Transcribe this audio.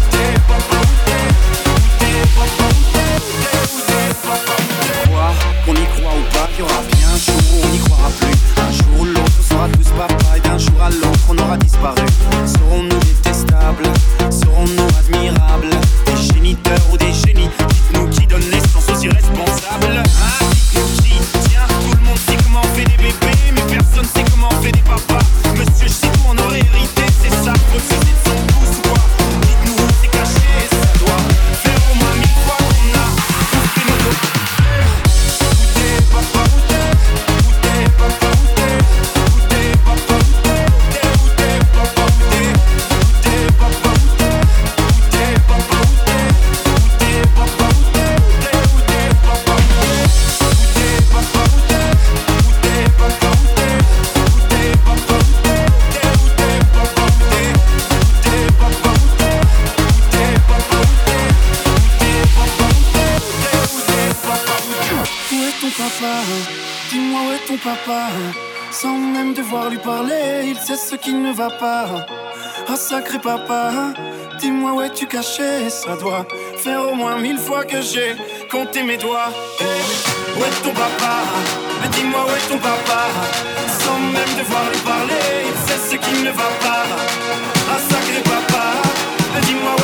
Qu'on y croit ou pas, qu'il y aura bien un jour où on n'y croira plus. Un jour ou l'autre, on sera tous papa, et d'un jour à l'autre, on aura disparu. Serons-nous détestables? Serons-nous admirables? Des géniteurs ou des génies? Dites-nous qui donne naissance aux irresponsables. Ah, dites-nous qui? Tiens, tout le monde sait comment on fait des bébés, mais personne sait comment on fait des papas. Monsieur, je sais tout, on aurait hérité, c'est ça, faut se de son pouce ou quoi? Dites-nous où c'est caché, ça doit faire au moins 1000 fois qu'on a bouffé nos dos. Dis-moi où est ton papa? Sans même devoir lui parler, il sait ce qui ne va pas. Ah sacré papa, dis-moi où es-tu caché? Ça doit faire au moins 1000 fois que j'ai compté mes doigts. Hey, où est ton papa? Dis-moi où est ton papa? Sans même devoir lui parler, il sait ce qui ne va pas. Ah sacré papa, dis-moi